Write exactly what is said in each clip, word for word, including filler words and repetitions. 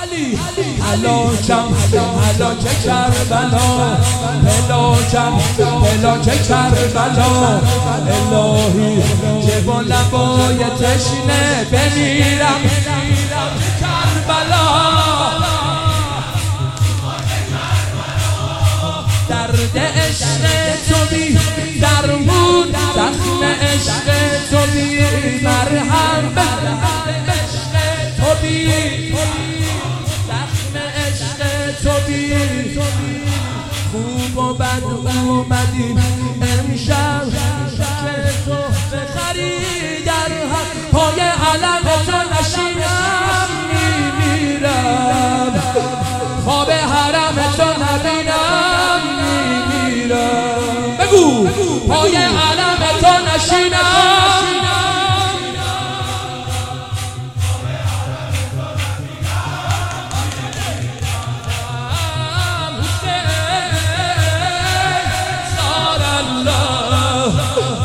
هلاکم هلاک کربلا هلاکم هلاک کربلا الهی که با لبای تشنه بمیرم کربلا درد عشق تو بی درمون زخم عشق تو بی مرهم عشق تو بی زخم عشق تو بی خوب و بد اومدیم امشب که تو بخری در پای علم تو نشینم میمیرم خواب حرم تو نبینم بگو پای علم تو نشینم سار الله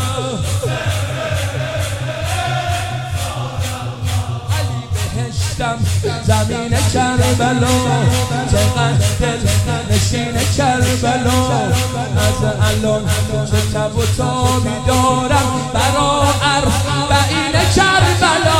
علی بهشتم زمین کربلا چقدر دل نشین کربلا از الان چه تب و تابی دارم برا اربعین کربلا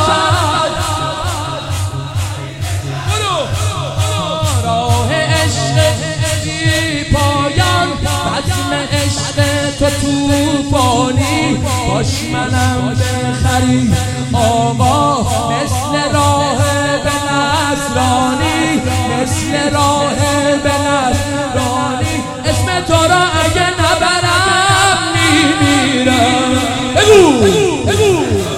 راه عشق بی پایان بزم عشق تو توفانی باش منم بخری آقا مثل راه به نصرانی مثل راه به نصرانی اسم تو را اگه نبرم میمیرم بگو بگو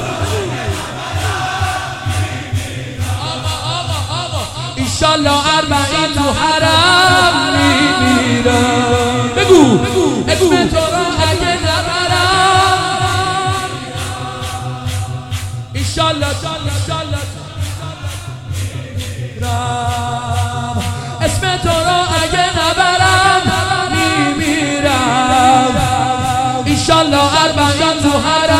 آقا آقا آقا ایشالله اربعین تو حرم میمیرم بگو اسم تو را اگه نبرم ایشالله ایشالله اسم تو را اگه نبرم میمیرم ایشالله اربعین تو حرم